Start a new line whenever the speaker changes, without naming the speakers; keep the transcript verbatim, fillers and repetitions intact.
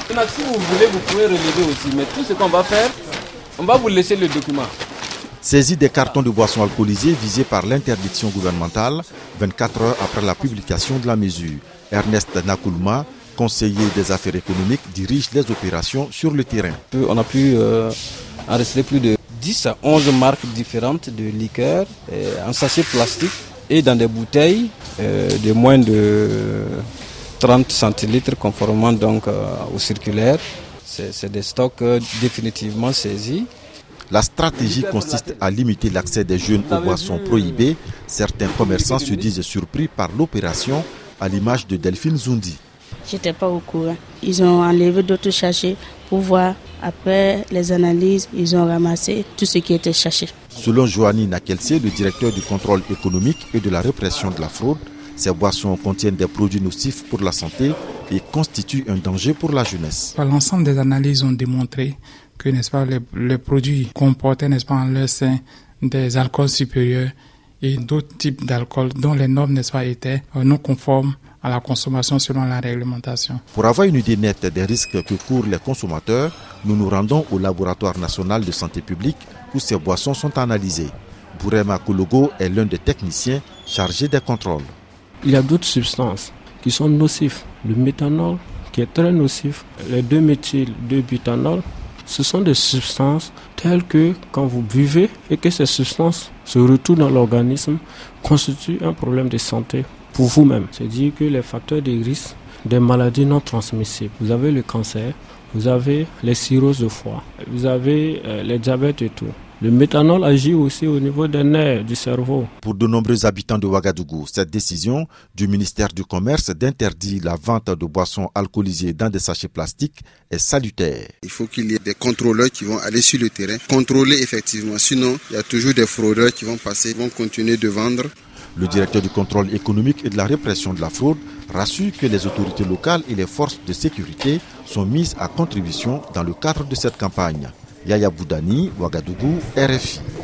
Si vous voulez, vous pouvez relever aussi. Mais tout ce qu'on va faire, on va vous laisser le document.
Saisie des cartons de boissons alcoolisées visés par l'interdiction gouvernementale vingt-quatre heures après la publication de la mesure. Ernest Nakoulma, conseiller des affaires économiques, dirige les opérations sur le terrain.
On a pu euh, enregistrer plus de dix à onze marques différentes de liqueurs euh, en sachet plastique et dans des bouteilles euh, de moins de trente centilitres conformément donc euh, au circulaire. C'est, c'est des stocks euh, définitivement saisis.
La stratégie consiste à limiter l'accès des jeunes aux boissons prohibées. Certains commerçants se disent surpris par l'opération, à l'image de Delphine Zoundi.
J'étais pas au courant. Ils ont enlevé d'autres sachets pour voir. Après les analyses, ils ont ramassé tout ce qui était sachet.
Selon Joanny Nakelse, le directeur du contrôle économique et de la répression de la fraude, ces boissons contiennent des produits nocifs pour la santé et constituent un danger pour la jeunesse.
L'ensemble des analyses ont démontré que, n'est-ce pas, les, les produits comportaient, n'est-ce pas, en leur sein des alcools supérieurs et d'autres types d'alcool dont les normes, n'est-ce pas, étaient non conformes à la consommation selon la réglementation.
Pour avoir une idée nette des risques que courent les consommateurs, nous nous rendons au laboratoire national de santé publique où ces boissons sont analysées. Bourema Koulogo est l'un des techniciens chargés des contrôles.
Il y a d'autres substances qui sont nocives. Le méthanol qui est très nocif, les deux méthyl deux butanol, ce sont des substances telles que quand vous buvez et que ces substances se retrouvent dans l'organisme, constituent un problème de santé pour vous-même. C'est-à-dire que les facteurs de risque des maladies non transmissibles, vous avez le cancer, vous avez les cirrhoses de foie, vous avez euh, les diabètes et tout. Le méthanol agit aussi au niveau des nerfs du cerveau.
Pour de nombreux habitants de Ouagadougou, cette décision du ministère du Commerce d'interdire la vente de boissons alcoolisées dans des sachets plastiques est salutaire.
Il faut qu'il y ait des contrôleurs qui vont aller sur le terrain, contrôler effectivement. Sinon, il y a toujours des fraudeurs qui vont passer, vont continuer de vendre.
Le directeur du contrôle économique et de la répression de la fraude rassure que les autorités locales et les forces de sécurité sont mises à contribution dans le cadre de cette campagne. Yaya Boudani, Ouagadougou, R F I.